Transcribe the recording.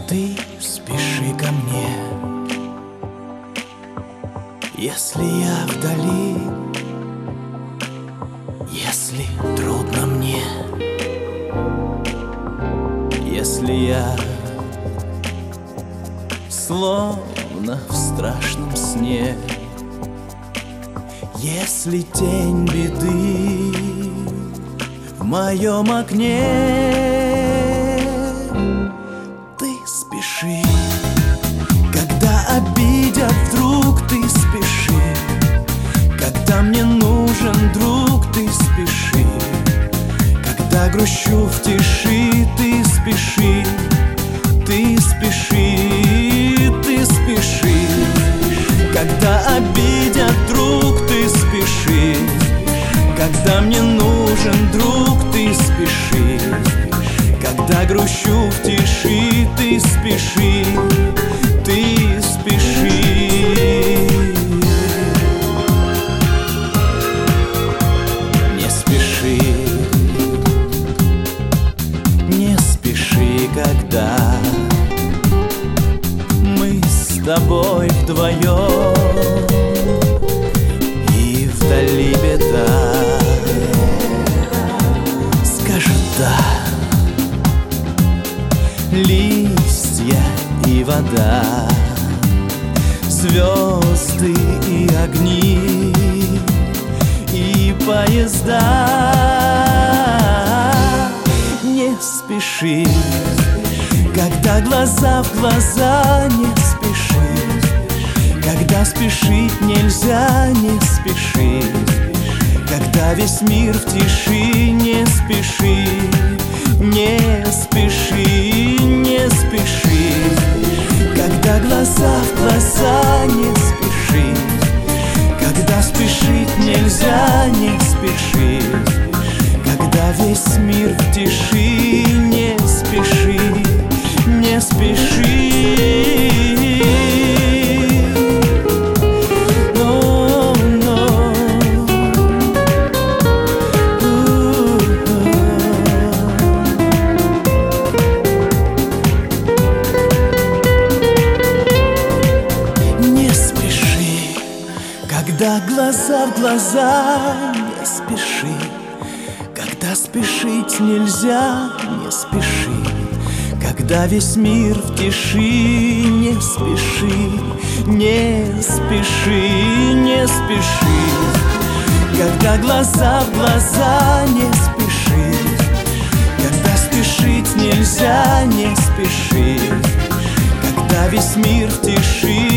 Ты спеши ко мне, если я вдали, если трудно мне, если я словно в страшном сне, если тень беды в моем окне. Ты спеши, когда обидят вдруг, ты спеши, когда мне нужен друг, ты спеши, когда грущу в тиши, ты спеши, ты спеши, ты спеши, когда обидят друг, ты спеши, когда мне нужен друг, ты спеши, когда грущу в тиши, ты спеши, ты спеши. Не спеши, не спеши, когда мы с тобой вдвоем и вдали беда. Скажет да, листья и вода, звезды и огни, и поезда. Не спеши, когда глаза в глаза, не спеши, когда спешить нельзя, не спеши, когда весь мир в тиши, не спеши, не спеши, не спеши, когда глаза в глаза, не спеши, когда спешить нельзя, не спеши, когда весь мир в тиши, не спеши, не спеши. Когда глаза в глаза, не спеши, когда спешить нельзя, не спеши, когда весь мир в тиши, не спеши, не спеши, не спеши, когда глаза в глаза, не спеши, когда спешить нельзя, не спеши, когда весь мир в тиши,